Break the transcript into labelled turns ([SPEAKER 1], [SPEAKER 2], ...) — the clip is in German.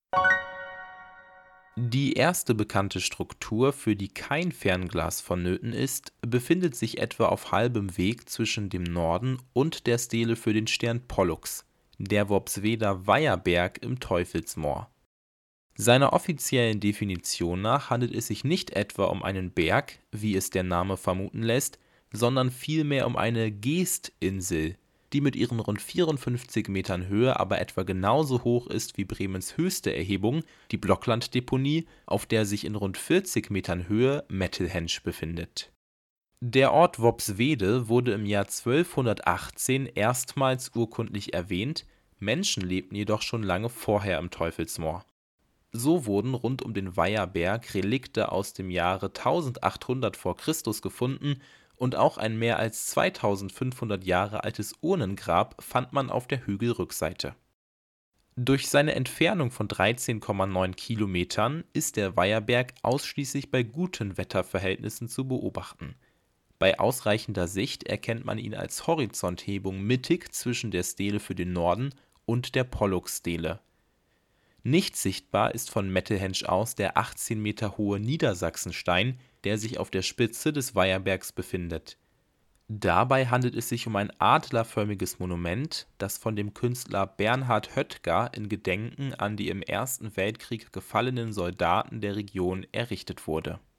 [SPEAKER 1] Die erste bekannte Struktur, für die kein Fernglas vonnöten ist, befindet sich etwa auf halbem Weg zwischen dem Norden und der Stele für den Stern Pollux, der Worpsweder Weiherberg im Teufelsmoor. Seiner offiziellen Definition nach handelt es sich nicht etwa um einen Berg, wie es der Name vermuten lässt, sondern vielmehr um eine Geestinsel, die mit ihren rund 54 Metern Höhe aber etwa genauso hoch ist wie Bremens höchste Erhebung, die Blocklanddeponie, auf der sich in rund 40 Metern Höhe Mettelhensch befindet. Der Ort Worpswede wurde im Jahr 1218 erstmals urkundlich erwähnt, Menschen lebten jedoch schon lange vorher im Teufelsmoor. So wurden rund um den Weiherberg Relikte aus dem Jahre 1800 vor Christus gefunden und auch ein mehr als 2500 Jahre altes Urnengrab fand man auf der Hügelrückseite. Durch seine Entfernung von 13,9 Kilometern ist der Weiherberg ausschließlich bei guten Wetterverhältnissen zu beobachten. Bei ausreichender Sicht erkennt man ihn als Horizonthebung mittig zwischen der Stele für den Norden und der Pollux-Stele. Nicht sichtbar ist von Mettelhensch aus der 18 Meter hohe Niedersachsenstein, der sich auf der Spitze des Weiherbergs befindet. Dabei handelt es sich um ein adlerförmiges Monument, das von dem Künstler Bernhard Höttger in Gedenken an die im Ersten Weltkrieg gefallenen Soldaten der Region errichtet wurde